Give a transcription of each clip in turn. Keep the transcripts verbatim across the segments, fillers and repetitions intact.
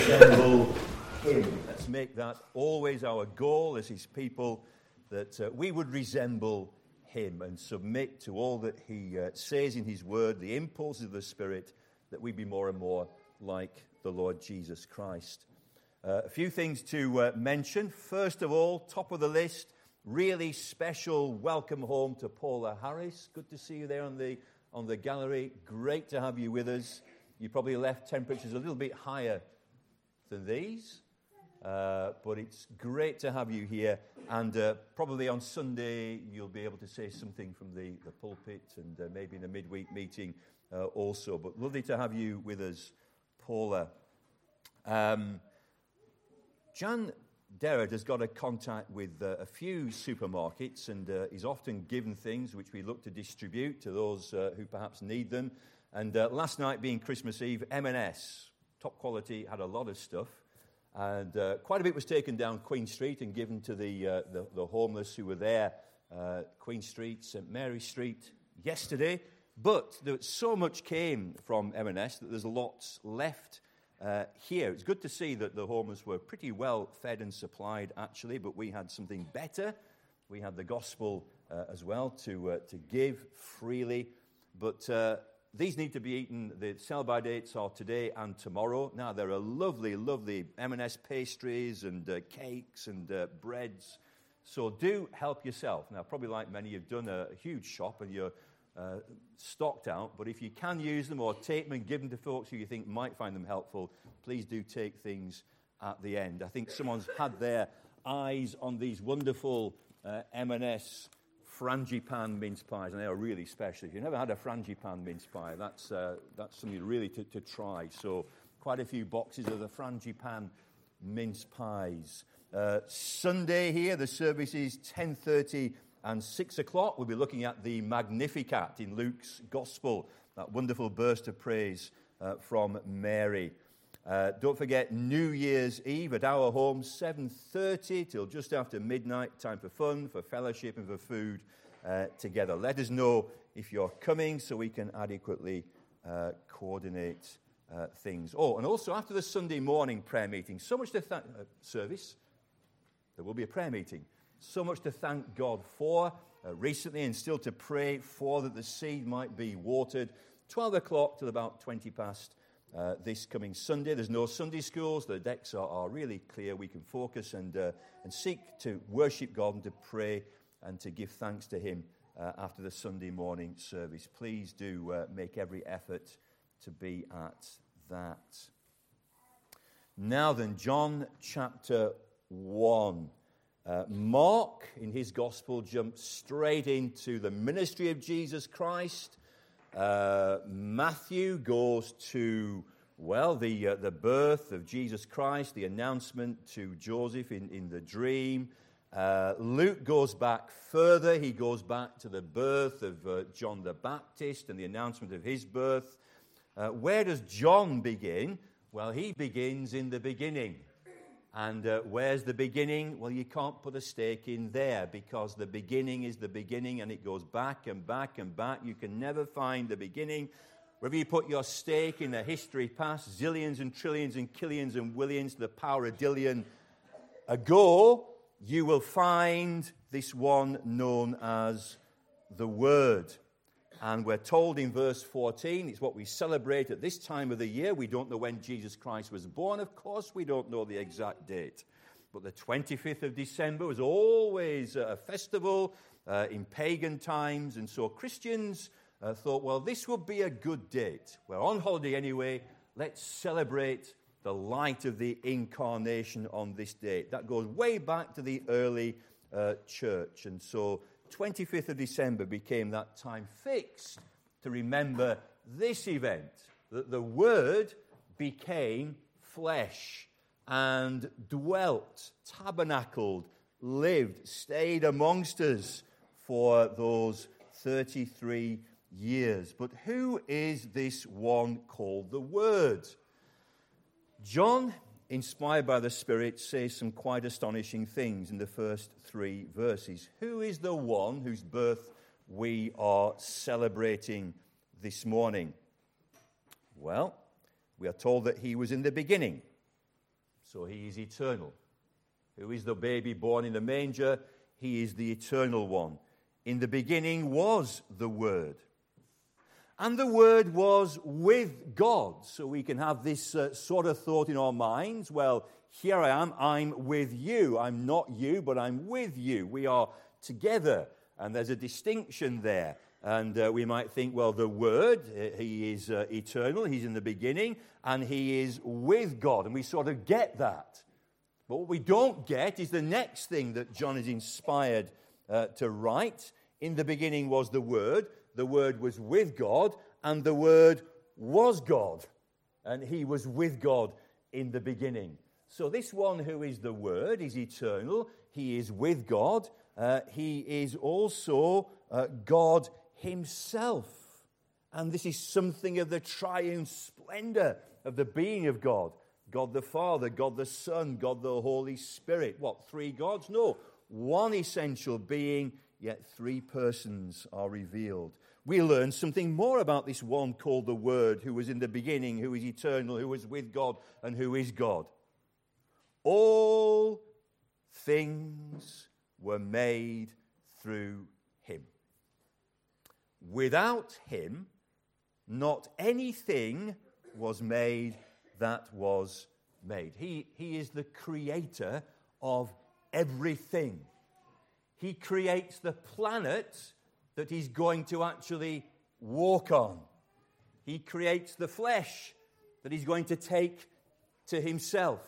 resemble him. Let's make that always our goal as his people, that uh, we would resemble him and submit to all that he uh, says in his word, the impulses of the Spirit, that we be more and more like the Lord Jesus Christ. Uh, a few things to uh, mention. First of all, top of the list, really special welcome home to Paula Harris. Good to see you there on the on the gallery. Great to have you with us. You probably left temperatures a little bit higher than these, uh, but it's great to have you here. And uh, probably on Sunday you'll be able to say something from the, the pulpit, and uh, maybe in a midweek meeting uh, also. But lovely to have you with us, Paula. Um, Jan Derrett has got a contact with uh, a few supermarkets, and uh, he's often given things which we look to distribute to those uh, who perhaps need them. And uh, last night being Christmas Eve, M and S, top quality, had a lot of stuff. And uh, quite a bit was taken down Queen Street and given to the uh, the, the homeless who were there, uh, Queen Street, Saint Mary Street, yesterday. But there, so much came from M and S that there's lots left Uh, here. It's good to see that the homeless were pretty well fed and supplied, actually, but we had something better. We had the gospel uh, as well to uh, to give freely. But uh, these need to be eaten. The sell-by dates are today and tomorrow. Now, there are lovely, lovely M and S pastries and uh, cakes and uh, breads. So do help yourself. Now, probably like many, you've done a, a huge shop and you're Uh, stocked out, but if you can use them or take them and give them to folks who you think might find them helpful, please do take things at the end. I think someone's had their eyes on these wonderful uh, M and S Frangipan mince pies, and they are really special. If you've never had a Frangipan mince pie, that's uh, that's something really to, to try. So quite a few boxes of the Frangipan mince pies. Uh, Sunday here, the service is ten thirty and six o'clock. We'll be looking at the Magnificat in Luke's Gospel, that wonderful burst of praise uh, from Mary. Uh, don't forget New Year's Eve at our home, seven thirty till just after midnight. Time for fun, for fellowship, and for food uh, together. Let us know if you're coming so we can adequately uh, coordinate uh, things. Oh, and also after the Sunday morning prayer meeting, so much to thank uh, service, there will be a prayer meeting. So much to thank God for uh, recently, and still to pray for, that the seed might be watered. twelve o'clock till about twenty past uh, this coming Sunday. There's no Sunday schools. The decks are, are really clear. We can focus and uh, and seek to worship God and to pray and to give thanks to him uh, after the Sunday morning service. Please do uh, make every effort to be at that. Now then, John chapter one. Uh, Mark, in his gospel, jumps straight into the ministry of Jesus Christ. Uh, Matthew goes to, well, the uh, the birth of Jesus Christ, the announcement to Joseph in, in the dream. Uh, Luke goes back further. He goes back to the birth of uh, John the Baptist and the announcement of his birth. Uh, where does John begin? Well, he begins in the beginning. And uh, where's the beginning? Well, you can't put a stake in there, because the beginning is the beginning, and it goes back and back and back. You can never find the beginning. Wherever you put your stake in the history past, zillions and trillions and killions and willions to the power of dillion ago, you will find this one known as the Word. And we're told in verse fourteen, it's what we celebrate at this time of the year. We don't know when Jesus Christ was born, of course. We don't know the exact date. But the twenty-fifth of December was always a festival uh, in pagan times. And so Christians uh, thought, well, this would be a good date. We're on holiday anyway. Let's celebrate the light of the incarnation on this date. That goes way back to the early uh, church. And so twenty-fifth of December became that time fixed to remember this event, that the Word became flesh and dwelt, tabernacled, lived, stayed amongst us for those thirty-three years. But who is this one called the Word? John, inspired by the Spirit, says some quite astonishing things in the first three verses. Who is the one whose birth we are celebrating this morning? Well, we are told that he was in the beginning. So he is eternal. Who is the baby born in the manger? He is the eternal one. In the beginning was the Word. And the Word was with God. So we can have this uh, sort of thought in our minds. Well, here I am, I'm with you. I'm not you, but I'm with you. We are together. And there's a distinction there. And uh, we might think, well, the Word, he is uh, eternal, he's in the beginning, and he is with God. And we sort of get that. But what we don't get is the next thing that John is inspired uh, to write. In the beginning was the Word, the Word was with God, and the Word was God. And he was with God in the beginning. So this one who is the Word is eternal, he is with God, uh, he is also uh, God himself. And this is something of the triune splendor of the being of God. God the Father, God the Son, God the Holy Spirit. What, three gods? No, one essential being, yet three persons are revealed. We learn something more about this one called the Word, who was in the beginning, who is eternal, who was with God, and who is God. All things were made through him. Without him, not anything was made that was made. He, he is the creator of everything. He creates the planet that he's going to actually walk on. He creates the flesh that he's going to take to himself.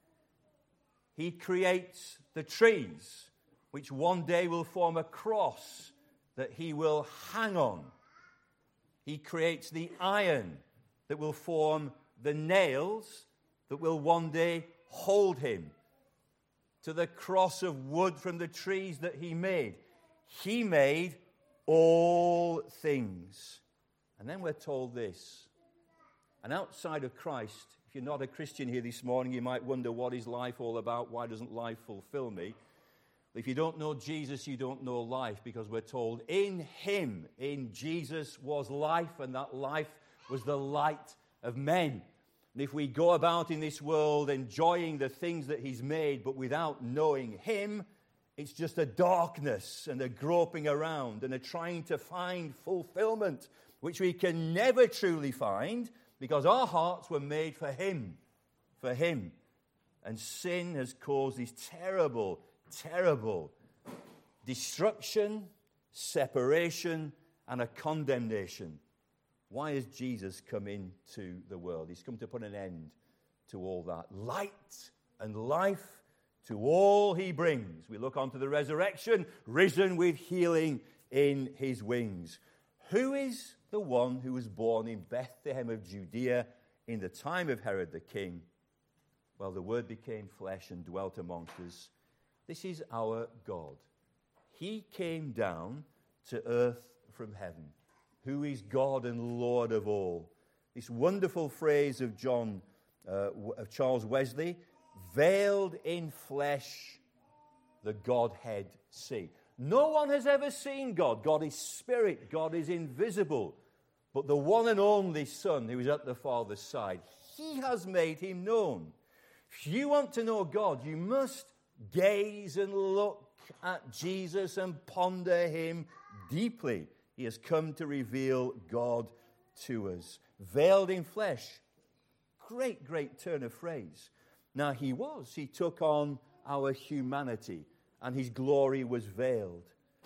He creates the trees, which one day will form a cross that he will hang on. He creates the iron that will form the nails that will one day hold him to the cross of wood from the trees that he made. He made all things. And then we're told this. And outside of Christ, if you're not a Christian here this morning, you might wonder, what is life all about? Why doesn't life fulfill me? If you don't know Jesus, you don't know life, because we're told in him, in Jesus, was life, and that life was the light of men. And if we go about in this world enjoying the things that he's made, but without knowing him, it's just a darkness and a groping around and a trying to find fulfillment, which we can never truly find, because our hearts were made for him, for him. And sin has caused this terrible, terrible destruction, separation, and a condemnation. Why has Jesus come into the world? He's come to put an end to all that. Light and life to all he brings. We look on to the resurrection, risen with healing in his wings. Who is the one who was born in Bethlehem of Judea in the time of Herod the king? Well, the Word became flesh and dwelt amongst us. This is our God. He came down to earth from heaven, who is God and Lord of all. This wonderful phrase of John, uh, of Charles Wesley, veiled in flesh, the Godhead see. No one has ever seen God. God is spirit. God is invisible. But the one and only Son, who is at the Father's side, he has made him known. If you want to know God, you must gaze and look at Jesus and ponder him deeply. He has come to reveal God to us. Veiled in flesh. Great, great turn of phrase. Now he was. He took on our humanity, and his glory was veiled.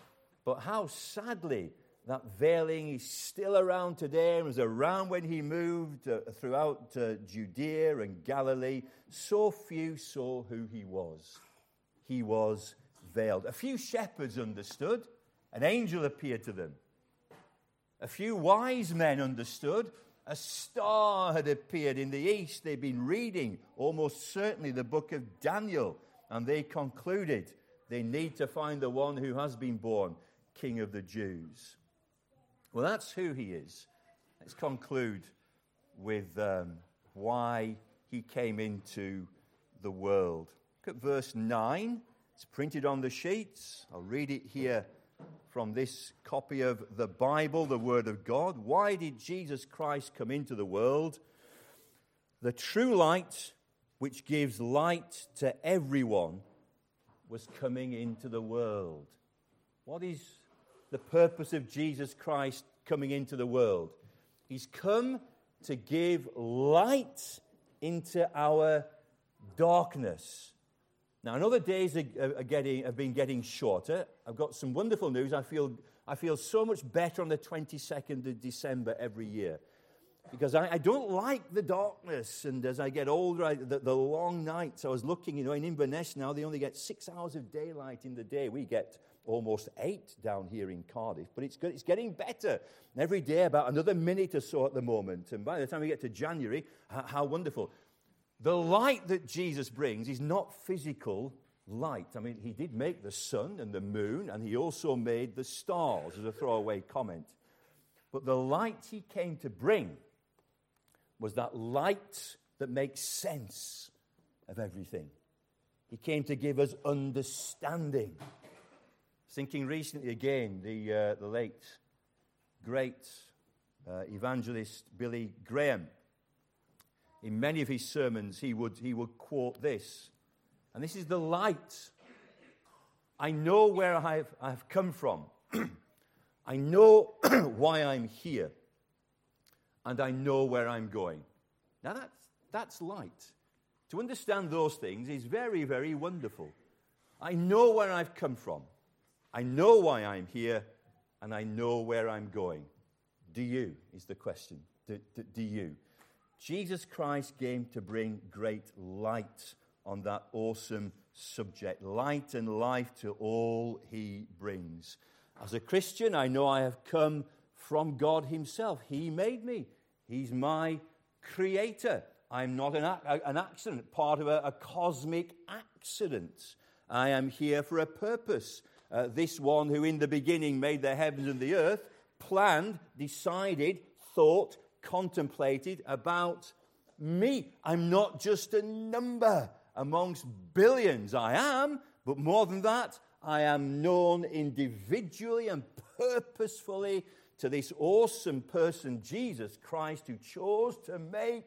But how sadly that veiling is still around today, and was around when he moved uh, throughout uh, Judea and Galilee. So few saw who he was. He was veiled. A few shepherds understood. An angel appeared to them. A few wise men understood. A star had appeared in the east. They'd been reading almost certainly the book of Daniel, and they concluded they need to find the one who has been born, King of the Jews. Well, that's who he is. Let's conclude with um, why he came into the world. Look at verse nine. It's printed on the sheets. I'll read it here from this copy of the Bible, the Word of God. Why did Jesus Christ come into the world? The true light which gives light to everyone, was coming into the world. What is the purpose of Jesus Christ coming into the world? He's come to give light into our darkness. Now, I know the days are, are getting, have been getting shorter. I've got some wonderful news. I feel, I feel so much better on the twenty-second of December every year. Because I, I don't like the darkness, and as I get older, I, the, the long nights. I was looking, you know, in Inverness now, they only get six hours of daylight in the day. We get almost eight down here in Cardiff, but it's good. It's getting better. Every day, about another minute or so at the moment. And by the time we get to January, how, how wonderful. The light that Jesus brings is not physical light. I mean, he did make the sun and the moon, and he also made the stars, as a throwaway comment. But the light he came to bring was that light that makes sense of everything. He came to give us understanding. Thinking recently again, the, uh, the late, great uh, evangelist Billy Graham. In many of his sermons, he would, he would quote this. And this is the light. I know where I've, I've come from. I know why I'm here. And I know where I'm going. Now that's, that's light. To understand those things is very, very wonderful. I know where I've come from. I know why I'm here. And I know where I'm going. Do you, is the question. Do, do, do you? Jesus Christ came to bring great light on that awesome subject. Light and life to all he brings. As a Christian, I know I have come from God himself. He made me. He's my creator. I'm not an, an accident, part of a, a cosmic accident. I am here for a purpose. Uh, this one who in the beginning made the heavens and the earth, planned, decided, thought, contemplated about me. I'm not just a number amongst billions. I am, but more than that, I am known individually and purposefully to this awesome person, Jesus Christ, who chose to make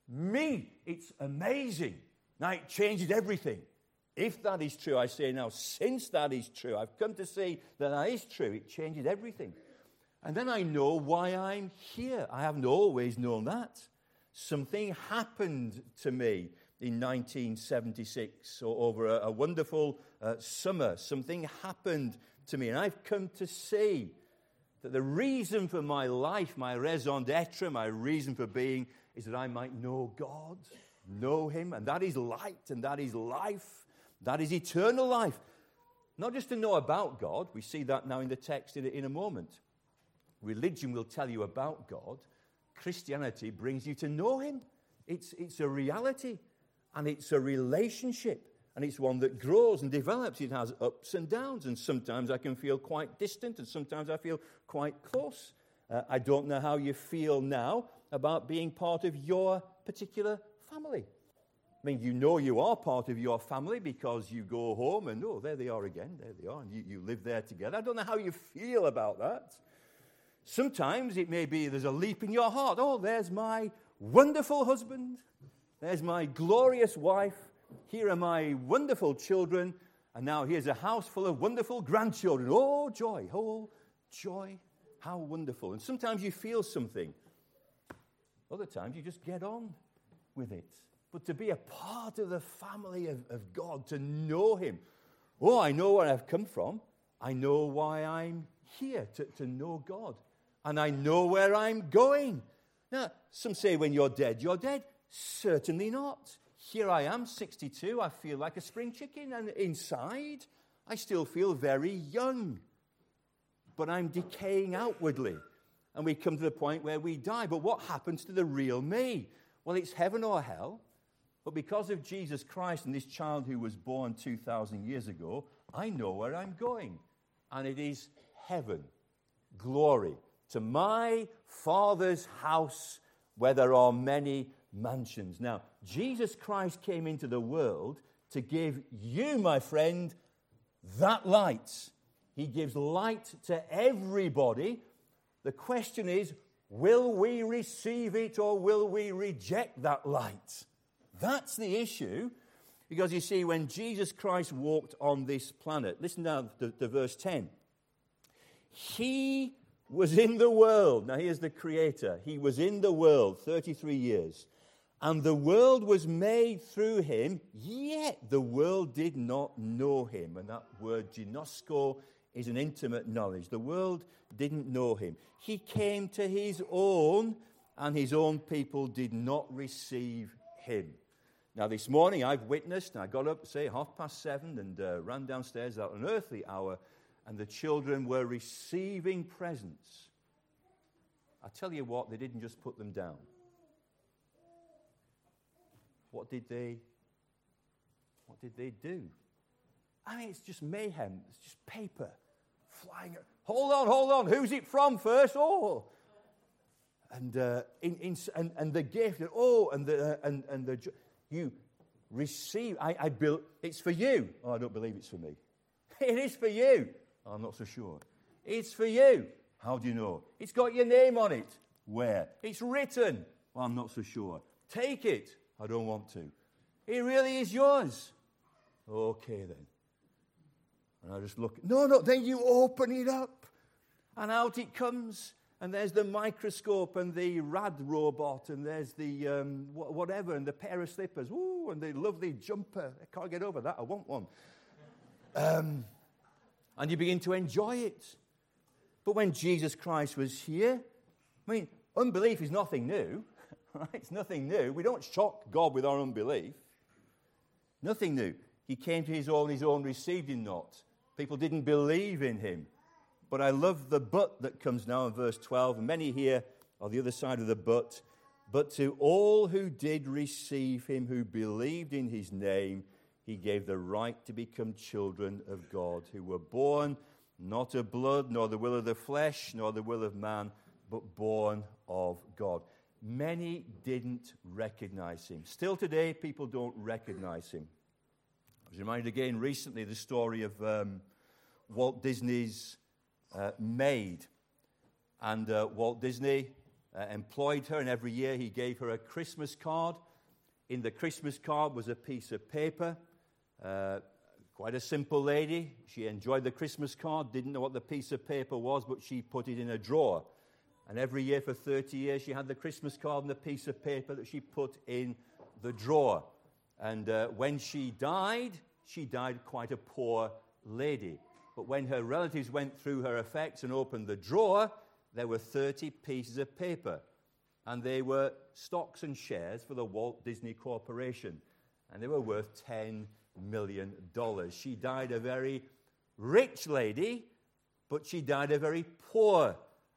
me. It's amazing. Now, it changes everything. If that is true, I say now, since that is true, I've come to see that that is true, it changes everything. And then I know why I'm here. I haven't always known that. Something happened to me in nineteen seventy-six, or over a, a wonderful uh, summer. Something happened to me, and I've come to see that the reason for my life, my raison d'etre, my reason for being, is that I might know God, know him, and that is light, and that is life, that is eternal life. Not just to know about God, we see that now in the text in a, in a moment. Religion will tell you about God. Christianity brings you to know him. It's, it's a reality, and it's a relationship, and it's one that grows and develops. It has ups and downs, and sometimes I can feel quite distant, and sometimes I feel quite close. Uh, I don't know how you feel now about being part of your particular family. I mean, you know you are part of your family because you go home and, oh, there they are again, there they are, and you, you live there together. I don't know how you feel about that. Sometimes it may be there's a leap in your heart. Oh, there's my wonderful husband. There's my glorious wife. Here are my wonderful children. And now here's a house full of wonderful grandchildren. Oh, joy. Oh, joy. How wonderful. And sometimes you feel something. Other times you just get on with it. But to be a part of the family of, of God, to know him. Oh, I know where I've come from. I know why I'm here, to, to know God. And I know where I'm going. Now, some say when you're dead, you're dead. Certainly not. Here I am, sixty-two. I feel like a spring chicken. And inside, I still feel very young. But I'm decaying outwardly. And we come to the point where we die. But what happens to the real me? Well, it's heaven or hell. But because of Jesus Christ and this child who was born two thousand years ago, I know where I'm going. And it is heaven. Glory. To my Father's house where there are many mansions. Now, Jesus Christ came into the world to give you, my friend, that light. He gives light to everybody. The question is, will we receive it or will we reject that light? That's the issue. Because you see, when Jesus Christ walked on this planet, listen now to, to verse ten. He was in the world. Now here's the creator. He was in the world thirty-three years. And the world was made through him, yet the world did not know him. And that word ginosko is an intimate knowledge. The world didn't know him. He came to his own, and his own people did not receive him. Now, this morning I've witnessed, and I got up, say, half past seven, and uh, ran downstairs at an earthly hour, and the children were receiving presents. I tell you what, they didn't just put them down. What did they, what did they do? I mean, it's just mayhem. It's just paper flying. Hold on, hold on. Who's it from first? Oh. And uh, in, in, and, and the gift, and, oh, and the, uh, and, and the, you receive, I, I built, it's for you. Oh, I don't believe it's for me. It is for you. Oh, I'm not so sure. It's for you. How do you know? It's got your name on it. Where? It's written. Well, I'm not so sure. Take it. I don't want to. It really is yours. Okay, then. And I just look. No, no, then you open it up. And out it comes. And there's the microscope and the rad robot. And there's the um, wh- whatever. And the pair of slippers. Ooh, and the lovely jumper. I can't get over that. I want one. Um, and you begin to enjoy it. But when Jesus Christ was here, I mean, unbelief is nothing new. Right? It's nothing new. We don't shock God with our unbelief. Nothing new. He came to his own, his own received him not. People didn't believe in him. But I love the but that comes now in verse twelve. And many here are the other side of the but. But to all who did receive him, who believed in his name, he gave the right to become children of God, who were born not of blood, nor the will of the flesh, nor the will of man, but born of God. Many didn't recognize him. Still today, people don't recognize him. I was reminded again recently the story of um, Walt Disney's uh, maid. And uh, Walt Disney uh, employed her, and every year he gave her a Christmas card. In the Christmas card was a piece of paper. Uh, quite a simple lady. She enjoyed the Christmas card, didn't know what the piece of paper was, but she put it in a drawer. And every year for thirty years, she had the Christmas card and the piece of paper that she put in the drawer. And uh, when she died, she died quite a poor lady. But when her relatives went through her effects and opened the drawer, there were thirty pieces of paper. And they were stocks and shares for the Walt Disney Corporation. And they were worth ten million dollars. She died a very rich lady, but she died a very poor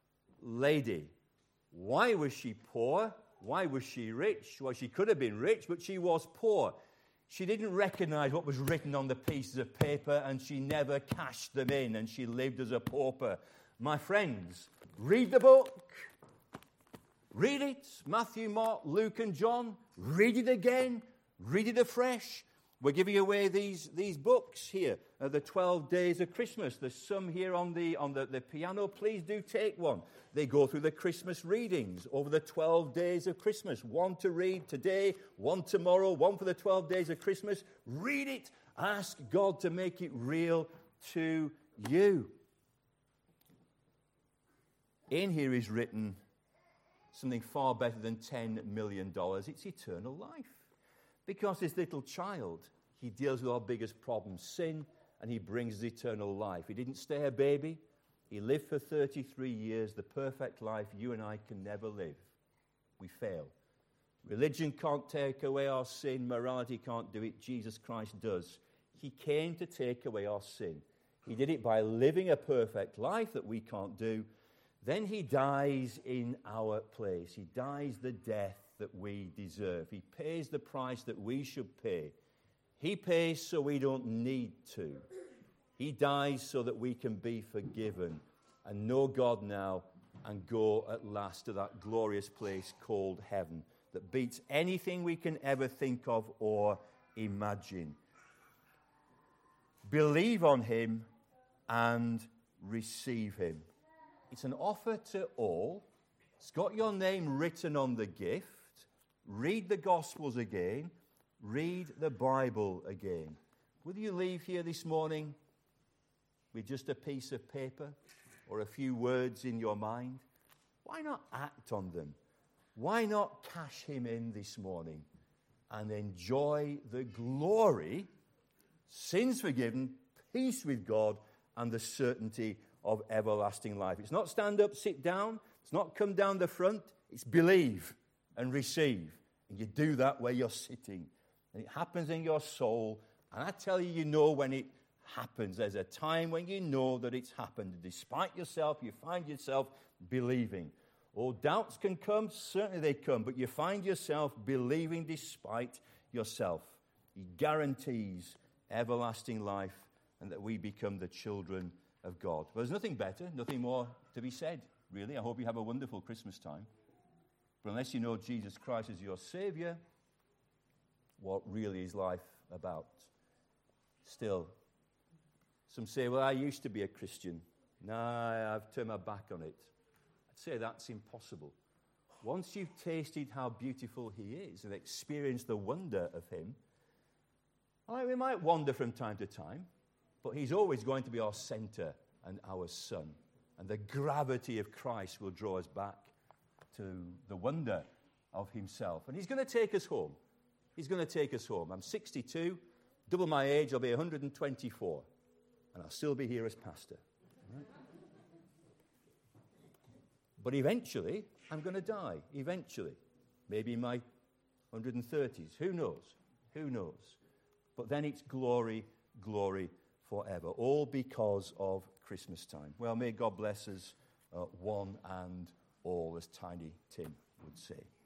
lady. Why was she poor? Why was she rich? Well, she could have been rich, but she was poor. She didn't recognize what was written on the pieces of paper, and she never cashed them in, and she lived as a pauper. My friends, read the book. Read it. Matthew, Mark, Luke, and John. Read it again. Read it afresh. We're giving away these, these books here, uh, the twelve Days of Christmas. There's some here on the on the, the piano. Please do take one. They go through the Christmas readings over the twelve Days of Christmas. One to read today, one tomorrow, one for the twelve Days of Christmas. Read it. Ask God to make it real to you. In here is written something far better than ten million dollars. It's eternal life. Because this little child, he deals with our biggest problem, sin, and he brings eternal life. He didn't stay a baby. He lived for thirty-three years, the perfect life you and I can never live. We fail. Religion can't take away our sin. Morality can't do it. Jesus Christ does. He came to take away our sin. He did it by living a perfect life that we can't do. Then he dies in our place. He dies the death that we deserve. He pays the price that we should pay. He pays so we don't need to. He dies so that we can be forgiven and know God now and go at last to that glorious place called heaven that beats anything we can ever think of or imagine. Believe on him and receive him. It's an offer to all. It's got your name written on the gift. Read the Gospels again. Read the Bible again. Will you leave here this morning with just a piece of paper or a few words in your mind? Why not act on them? Why not cash him in this morning and enjoy the glory, sins forgiven, peace with God, and the certainty of everlasting life? It's not stand up, sit down. It's not come down the front. It's believe and receive. And you do that where you're sitting. And it happens in your soul. And I tell you, you know when it happens. There's a time when you know that it's happened. Despite yourself, you find yourself believing. All doubts can come, certainly they come, but you find yourself believing despite yourself. He guarantees everlasting life and that we become the children of God. Well, there's nothing better, nothing more to be said, really. I hope you have a wonderful Christmas time. But unless you know Jesus Christ as your Savior, what really is life about? Still, some say, well, I used to be a Christian. No, I've turned my back on it. I'd say that's impossible. Once you've tasted how beautiful he is and experienced the wonder of him, all right, we might wander from time to time, but he's always going to be our center and our sun. And the gravity of Christ will draw us back to the wonder of himself. And he's going to take us home. He's going to take us home. I'm sixty-two, double my age, I'll be one hundred twenty-four. And I'll still be here as pastor. Right? But eventually, I'm going to die. Eventually. Maybe in my one hundred thirties. Who knows? Who knows? But then it's glory, glory forever. All because of Christmas time. Well, may God bless us, uh, one and all, as Tiny Tim would say.